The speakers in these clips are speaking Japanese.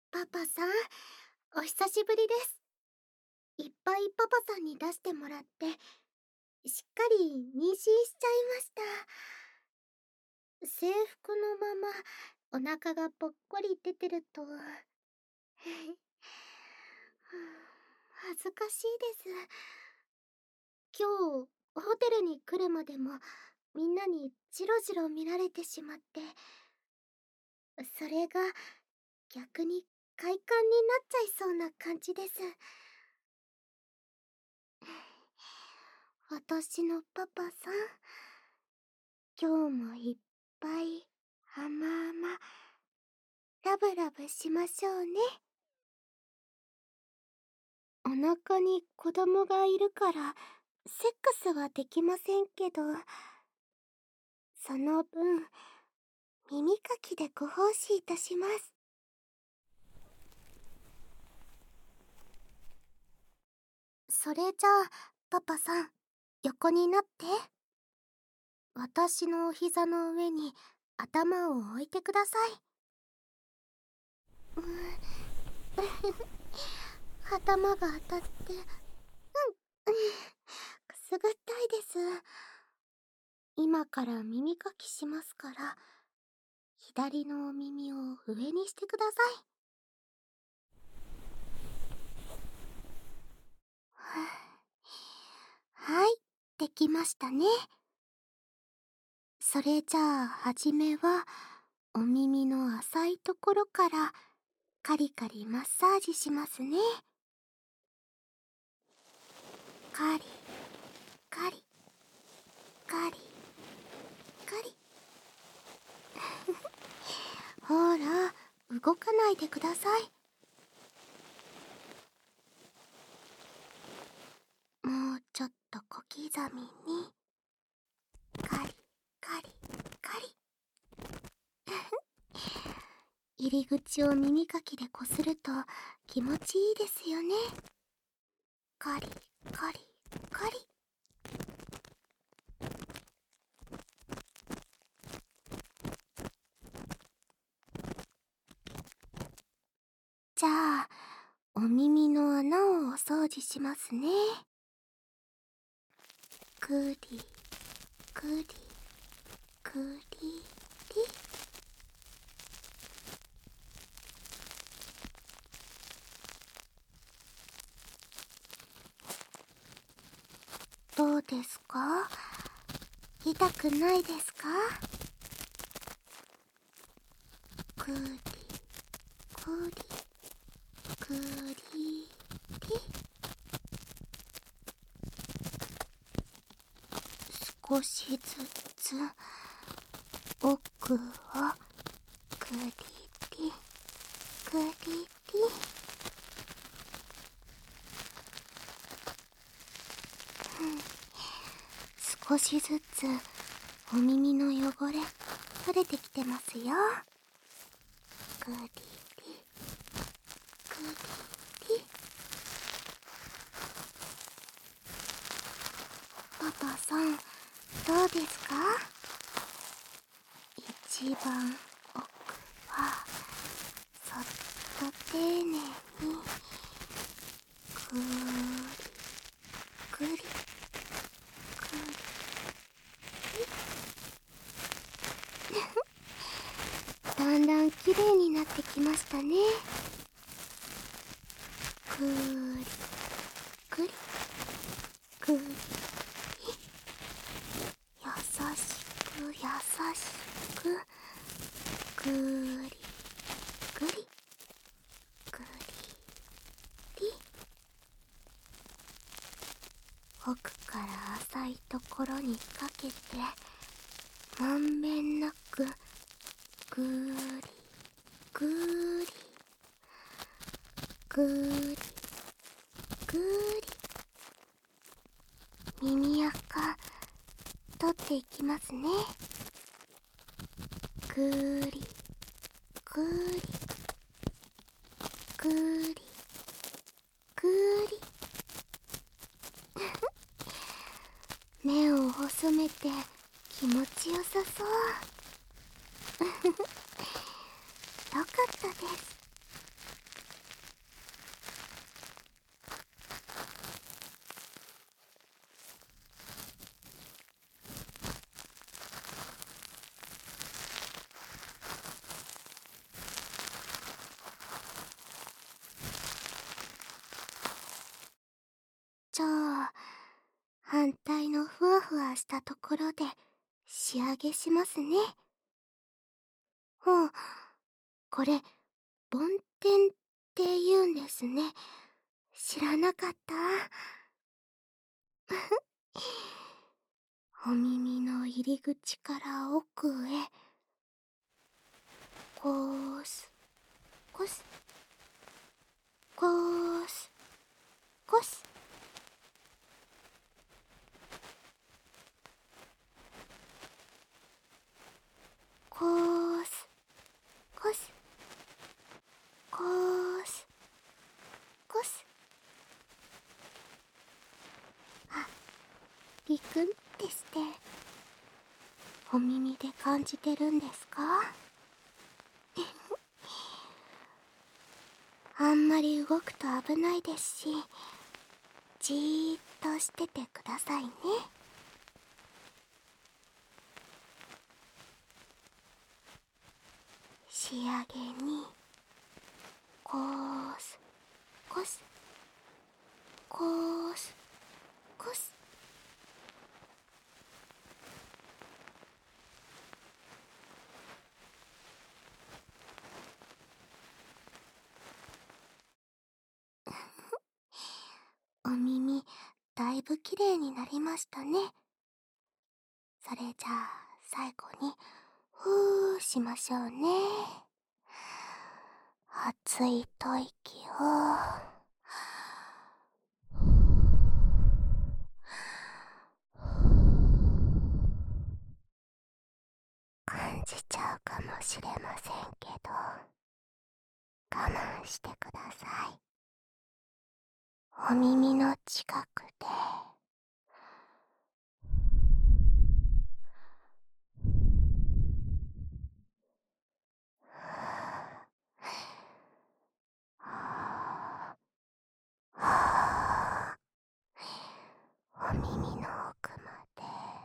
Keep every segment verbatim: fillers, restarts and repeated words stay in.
パパさん、お久しぶりです。いっぱいパパさんに出してもらって、しっかり妊娠しちゃいました。制服のまま、お腹がぽっこり出てると、恥ずかしいです。今日、ホテルに来るまでも、みんなにジロジロ見られてしまって、それが逆に快感になっちゃいそうな感じです。私のパパさん、今日もいっぱい甘々ラブラブしましょうね。お腹に子供がいるからセックスはできませんけど、その分耳かきでご奉仕いたします。それじゃあパパさん、横になって。私のお膝の上に頭を置いてください。頭が当たって、うん、くすぐったいです。今から耳かきしますから、左のお耳を上にしてください。はい、できましたね。それじゃあ、はじめは、お耳の浅いところから、カリカリマッサージしますね。カリ、カリ、カリ、カリ。ほら、動かないでください。もうちょっと小刻みに。カリ、カリ、カリ。入り口を耳かきでこすると気持ちいいですよね。カリ、カリ、カリ。じゃあ、お耳の穴をお掃除しますね。くり、くり、くりり。どうですか？痛くないですか？くり、くり、くりり。少しずつ奥をくりり、くりり。少しずつお耳の汚れ取れてきてますよ。くりり、くりり。パパさん、どうですか？一番奥はそっと丁寧にくーりくりくり。だんだん綺麗になってきましたね。くーりくりくり。優しく優しくくーりくりくりり。奥から浅いところにかけてまんべんなくぐーりぐーりぐーりぐーり。耳垢取っていきますね。ぐーりぐーりぐーりぐーり。目を細めて気持ちよさそう。よかったです。 反対のふわふわしたところで仕上げしますね。ほう、これ梵天って言うんですね。知らなかった。お耳の入り口から奥へ、こーすこすこーすこす、こーすこすこーすこす。あ、りくんですってお耳で感じてるんですか？あんまり動くと危ないですし、じーっとしててくださいね。仕上げにこーすこすこーすこす。お耳だいぶきれいになりましたね。それじゃあ最後にふーしましょうね。熱い吐息を感じちゃうかもしれませんけど、我慢してください。お耳の近くでお耳の奥まで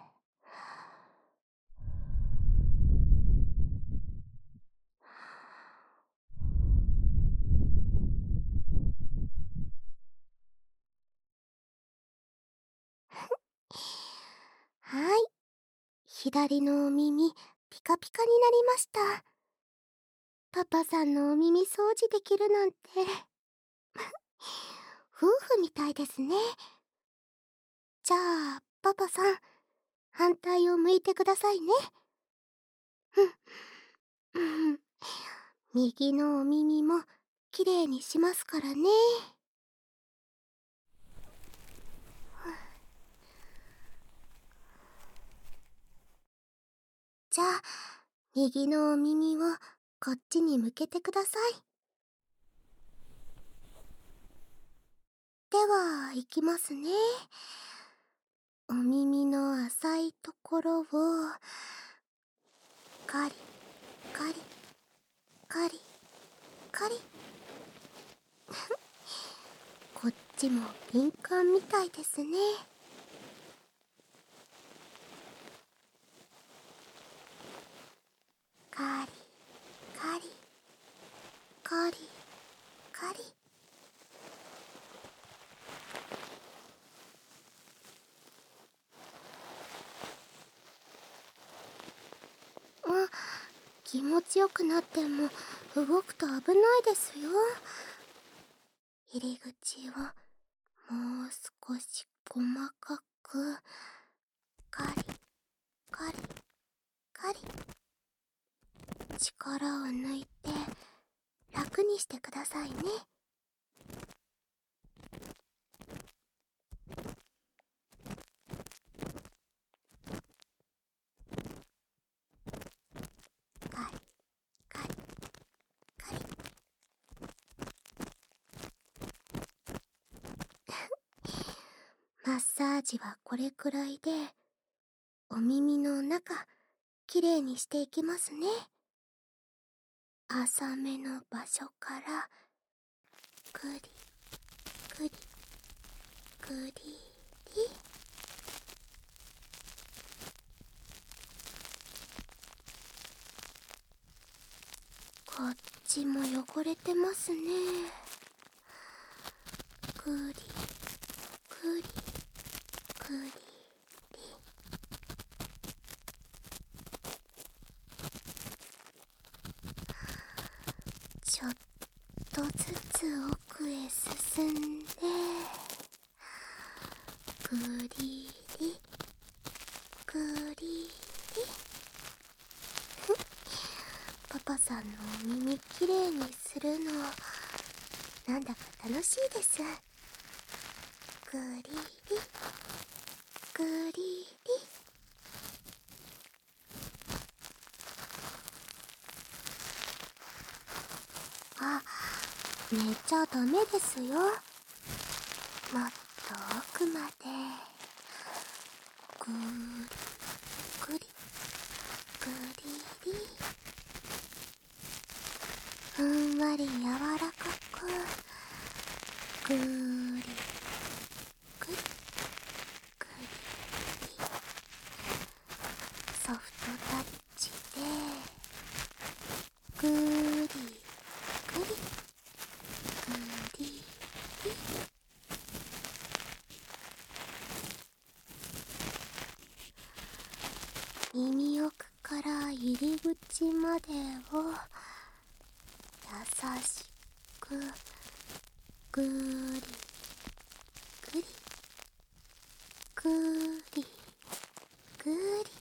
はい、左のお耳ピカピカになりました。パパさんのお耳掃除できるなんて夫婦みたいですね。じゃあパパさん、反対を向いてくださいね。うん、うん、右のお耳もきれいにしますからね。じゃあ右のお耳をこっちに向けてください。では行きますね。お耳の浅いところをカリカリカリカリこっちも敏感みたいですね。カリカリカリカリ。あ、気持ちよくなっても動くと危ないですよ。入り口をもう少し細かくカリカリカリ、力を抜いて楽にしてくださいね。カリカリカリマッサージはこれくらいで、お耳の中きれいにしていきますね。浅めの場所からグリグリグリリ。こっちも汚れてますね。グリグリグくりり。ちょっとずつ奥へ進んで、ぐりりぐりり。パパさんのお耳きれいにするのなんだか楽しいです。ぐりりぐりり。あ、寝ちゃダメですよ。もっと奥までぐーりぐりぐりり。ふんわり柔らかくぐーりぐりぐりり。ソフトタッチでぐーりぐりぐりり。耳奥から入り口までを優しくぐーりぐりぐーりぐーり。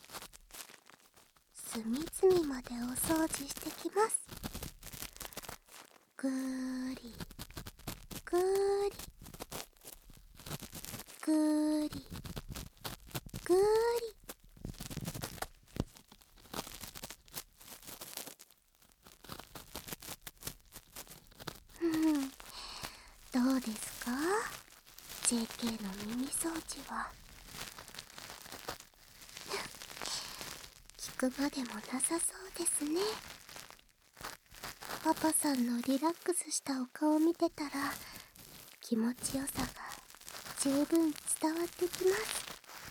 隅々までお掃除してきます。ぐーりぐーりぐーりぐーり。うん、どうですか ジェーケー の耳掃除は。聞くまでもなさそうですね。パパさんのリラックスしたお顔を見てたら気持ちよさが十分伝わってきます。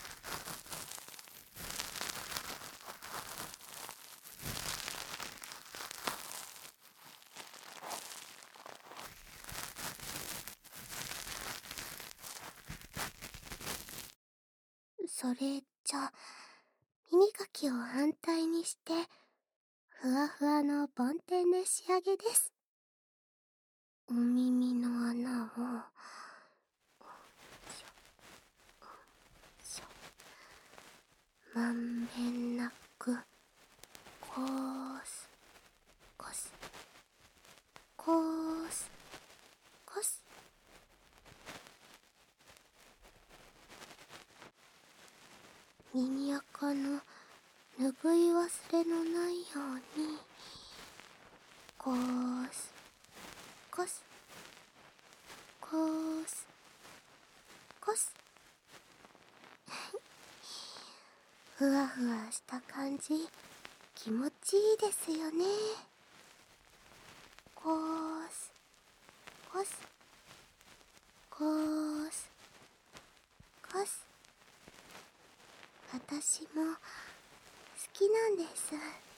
それじゃ耳かきを反対にしてふわふわの梵天で仕上げです。お耳の穴をまんべんなくこすこすこすこす。耳垢の拭い忘れのないようにこすこすこすこす。ふわふわした感じ気持ちいいですよね。こすこすこすこす。私も好きなんです。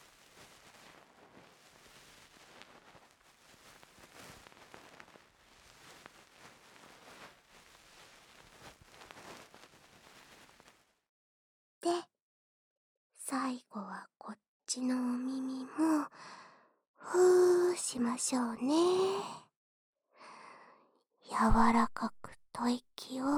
で、最後はこっちのお耳もふーしましょうね。柔らかく吐息を。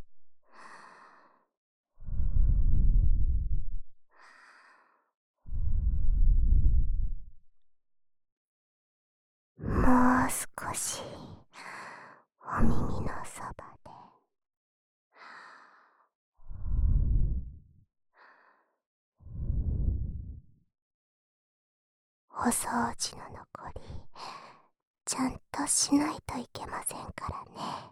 もう少しお耳のそばで。お掃除の残りちゃんとしないといけませんからね。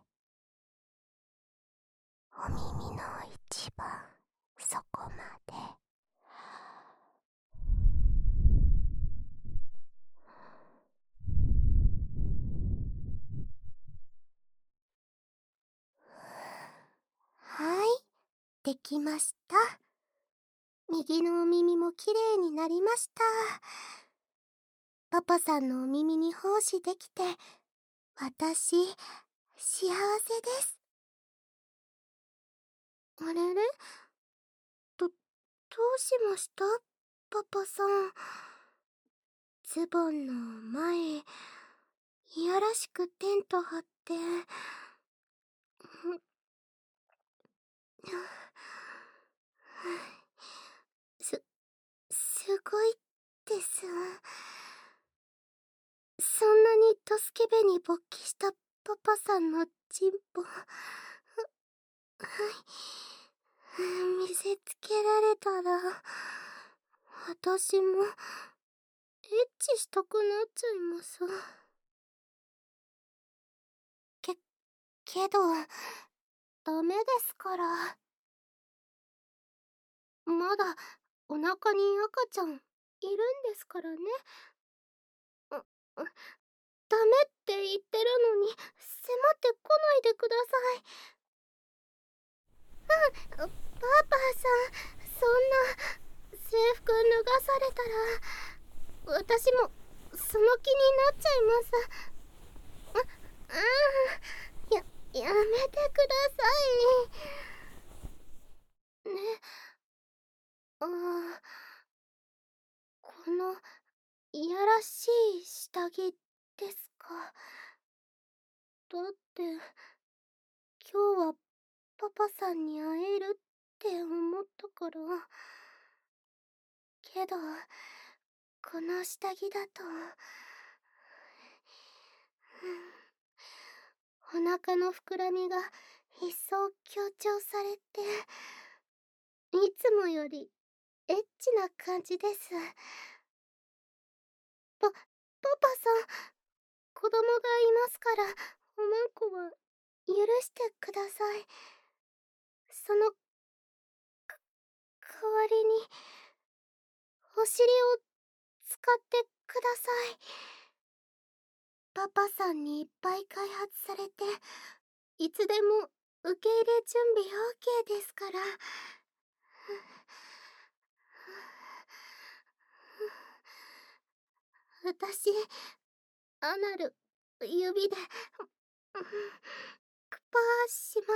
お耳の一番底まで。はい、できました。右のお耳もきれいになりました。パパさんのお耳に奉仕できて私幸せです。 あれれ、ど、どうしました、パパさん。ズボンの前、いやらしくテント張って、す、すごいです。そんなにドスケベに勃起したパパさんのチンポ、はい、見せつけられたら、私も、エッチしたくなっちゃいます。け、けど、ダメですから。まだ、お腹に赤ちゃん、いるんですからね。う、う、ダメって言ってるのに、迫ってこないでください。うん、パパさん、そんな、制服脱がされたら、私も、その気になっちゃいます。あ、あー、や、やめてください。ね、あー、この、いやらしい下着ですか。だって、今日はパパさんに会えるって思ったから。けど、この下着だと、お腹の膨らみが一層強調されて、いつもよりエッチな感じです。パ、パパさん、子供がいますから、おまんこは許してください。その、か、代わりに、お尻を使ってください。パパさんにいっぱい開発されて、いつでも受け入れ準備 オーケー ですから。私、アナル、指で、クパーします。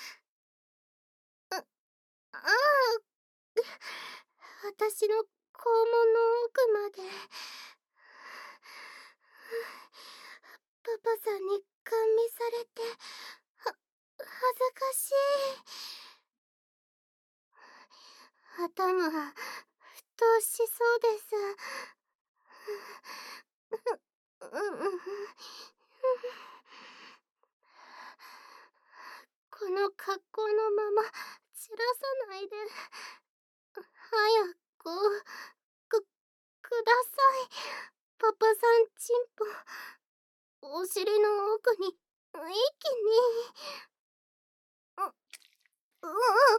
あ、ああ、私の肛門の奥まで。パパさんにガン見されて、は、恥ずかしい。頭、沸騰しそうです。この格好のまま散らさないで、早く、く、ください。パパさんチンポ、お尻の奥に、一気に。う、う、う、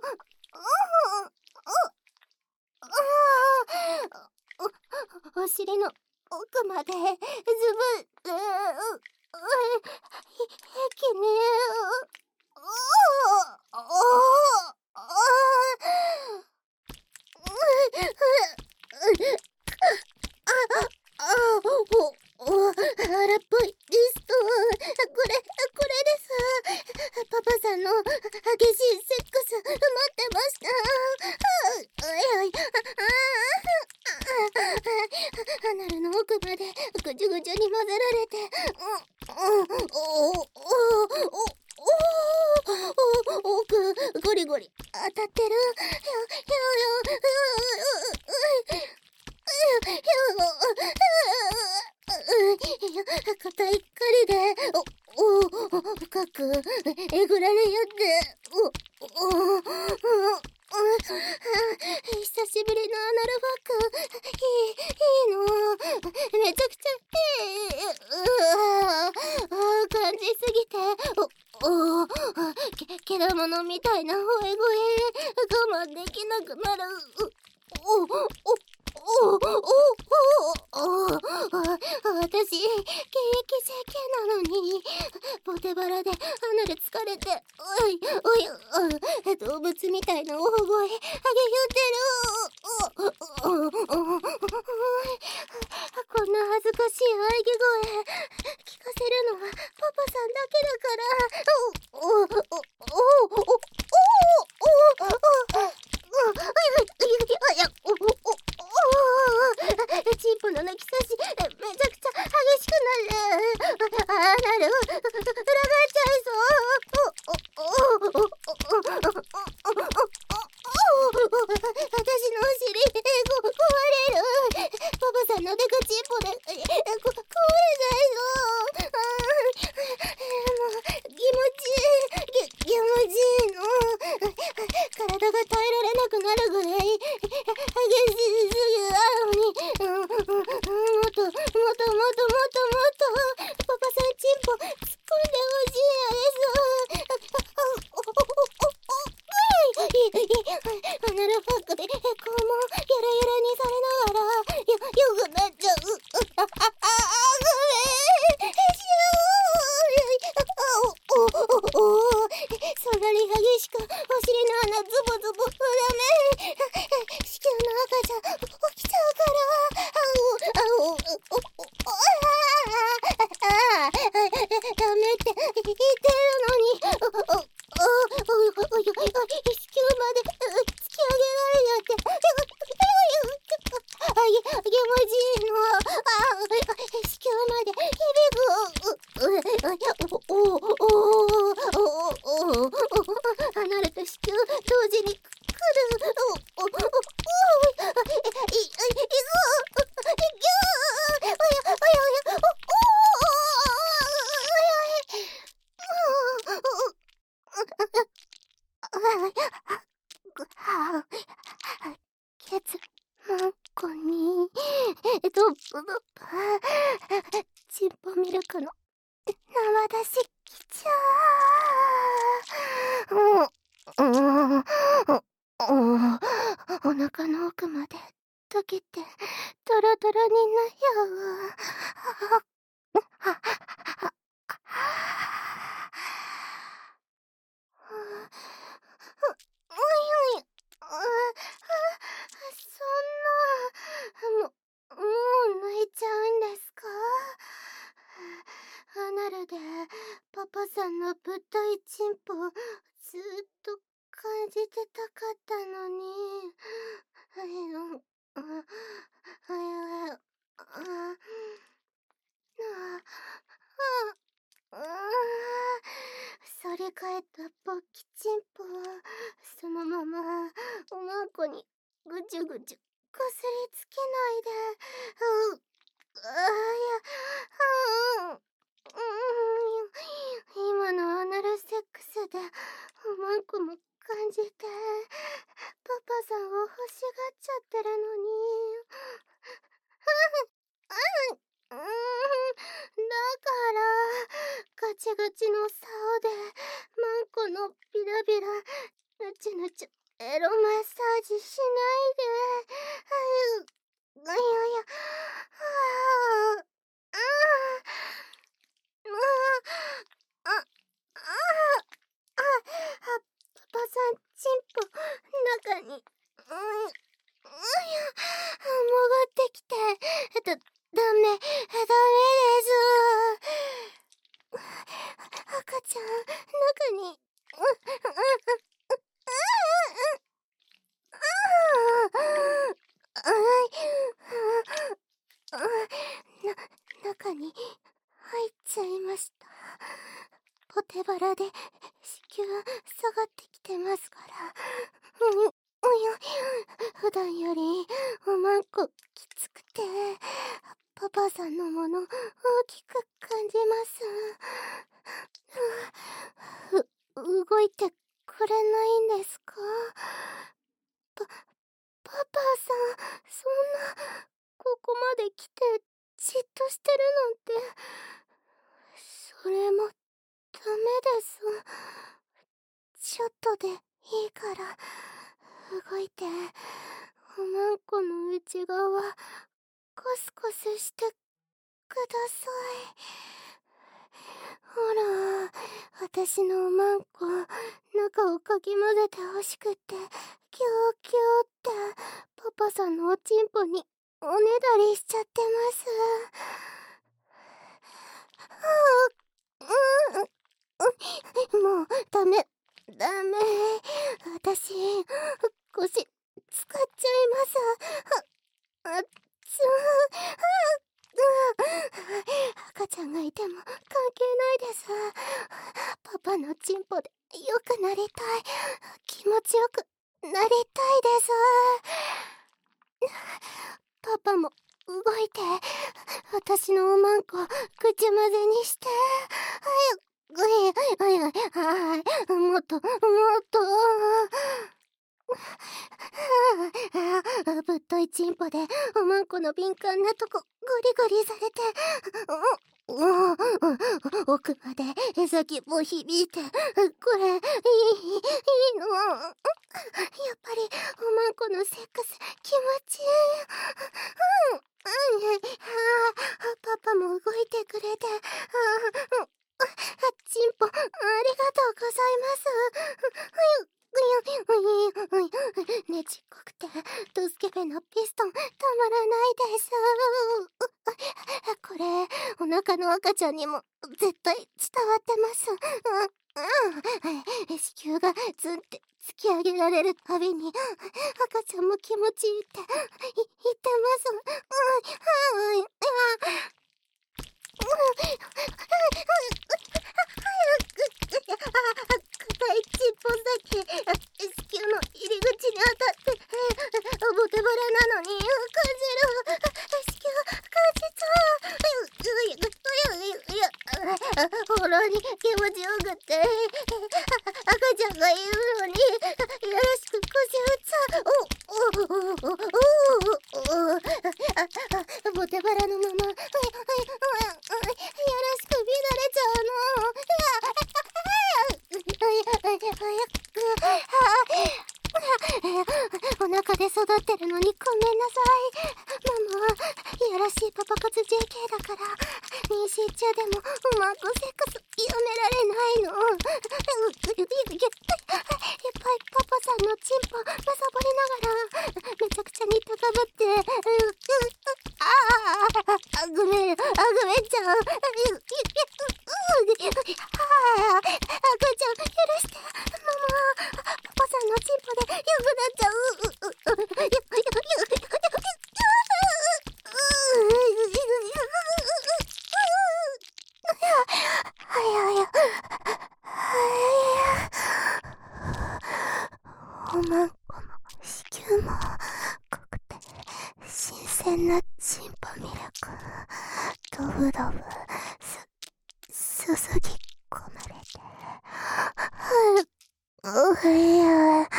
う、お、お尻の奥まで、ずぶ、う、う、う、一気に、う、う、あ、お、お、荒っぽいリスト。これ、これです。パパさんの激しいセックス、待ってました。おいおい、アナルの奥までぐちゅぐちゅに混ぜられて、うん、うん、お、お、お、お、奥、ゴリゴリ当たってる。よ、よ、よ、硬い針で、お、お、深く、えぐられよって、お、お、久しぶりのアナルバック、いい、いいの、めちゃくちゃいい、うわ、感じすぎて、お、お、け、けだものみたいな吠え声、我慢できなくなる、お、お、お、お、お、お、お、私、現役 ジェーケー なのに、ポテバラでアナル疲れて、おい、おい、動物みたいな大声、あげ言ってる。お、お、お、こんな恥ずかしい喘ぎ声、聞かせるのはパパさんだけだから。お、お、お、お、お、お、お、 なる、裏返っちゃいそう。おおおおおおおおお私のお尻こ壊れる。パパさんのデカチンポでこ壊れないぞ。あもう気持ちいい、気持ちいいの。体が耐えられなくなるぐらい激しすぎなのに、うんうん、もっともっともっともっともっとパパさんチンポ突っ込んでほしいのです。アナルファックで肛門ゆらゆらにされながらよよくなっちゃう。あああごめんしゅーおおおおそんなに激しくお尻の穴ズボズボダメ。子宮の赤ちゃん起きちゃうから。あおあおおおああダメって言ってるのに、おおおおおおお子宮まで突き上げられちゃってあげ気持ちいいの。あ子宮まで響く。おおおおおおお離れた子宮同時に来る。おおおおいいいくケツマンコにえっとチンポミルクの生出しきちゃー。うんうんうんお腹の奥まで溶けてドロドロになよ。おいおい、そんな、も、もう泣いちゃうんですか？アナルでパパさんのぶっといチンポずっと感じてたかったのに。あの、あ、あ、あ、あ、あ、反り返った勃起チンポはそのままおまんこにぐちゅぐちゅこすりつけないで、うあいや、うん今のアナルセックスでおまんこも感じてパパさんを欲しがっちゃってるのに。うん、だからガチガチの竿でマンコのビラビラぬちゅぬちゅエロマッサージしないで。いやいや、はあ、ああ、あ、あ、あ、あ、パパさんチンポ中に、うん、うんや、潜ってきて、だ、ダメ、ダメです。赤ちゃん、中に、うん、うん、うん、な、中に入っちゃいました。ポテバラで子宮下がってきてますから。うん、おや、普段よりおまんこきつくて、パパさんのもの大きく感じます。う、動いてくれないんですか？パ、パパさん、そんな、ここまで来てじっとしてるなんて、それもダメです。ちょっとでいいから動いておまんこの内側コスコスしてください。ほら、私のおまんこ中をかき混ぜてほしくってキューキューってパパさんのおちんぽにおねだりしちゃってます。はあ、うん、もうダメダメ、私腰使っちゃいます。あ、あっつ赤ちゃんがいても関ないです。パパのチンポで良くなりたい。気持ちよくなりたいです。パパも動いて、私のおまんこ口混ぜにして。はいはいはいはい、もっともっと。ぶっといチンポでおまんこの敏感なとこグリグリされて、うう奥までへさきも響いて、これいいいいの。やっぱりおまんこのセックス気持ちいい。うん、うん、パパも動いてくれて、チンポありがとうございます。ねちっこくてドスケベなピストンたまらないです。これお腹の赤ちゃんにも絶対伝わってます。うん、子宮がズンって突き上げられるたびに赤ちゃんも気持ちいいって言ってます。うん、はい、硬いチンポだけ子宮の入り口に当たって、ボテバラなのに感じる。子宮感じた。ほろに気持ちよくって赤ちゃんがいるのによろしく腰打つ。おおおおおおボテバラのままよろしく乱れちゃうの。お腹で育ってるのにごめんなさい。ママはいやらしいパパ活 ジェーケー だから妊娠中でもうまくセックスやめられないの。いっぱいパパさんのチンポむさぼりながらめちゃくちゃに高ぶって、ああごめん、あごめんちゃん。赤ちゃん許して。ママパパさんのチンポで良くなっちゃう。おまんこも子宮も濃くて新鮮なチンポミルクドブドブすすぎ込まれて、ういや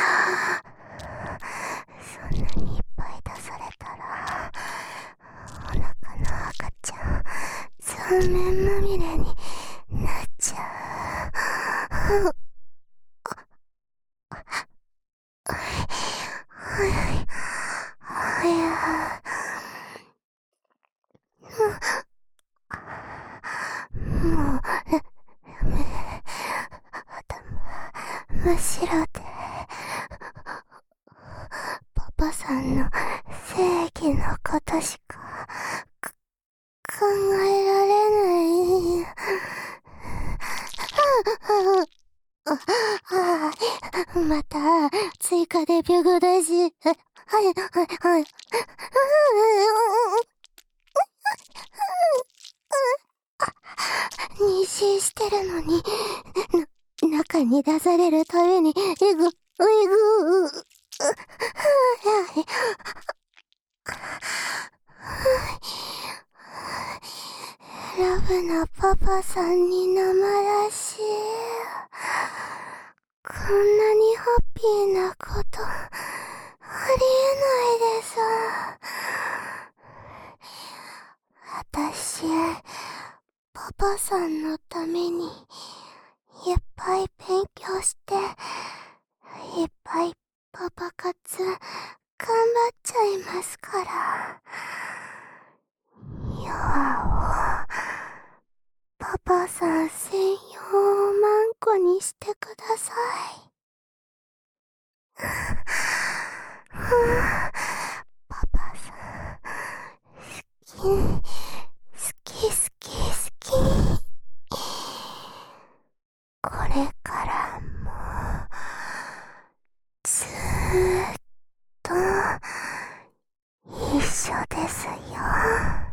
そんなにいっぱい出されたらお腹の赤ちゃん残面まみれになっちゃう。もう頭真っ白でパパさんの正義のことしか考えられない。また追加でビュグだし、はいはいはい。妊娠してるのにな中に出されるためにえぐえぐラブなパパさんに生らしい。こんなにハッピーなことありえないです。私パパさんのためにいっぱい勉強していっぱいパパ活頑張っちゃいますから。ヨアをパパさん専用マンコにしてください。パパさん好き好き好き好き。これからもずーっと一緒ですよ。